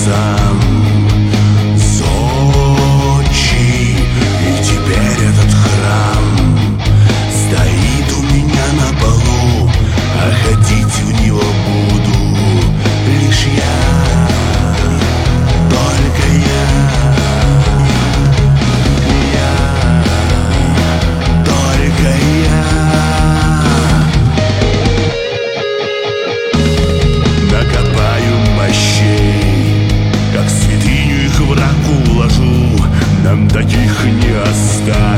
сам Сочи. И теперь этот храм стоит у меня на полу, а ходить в него буду лишь я, только я, только я. Накопаю мощей, как святыню их в раку уложу, нам таких не оставить.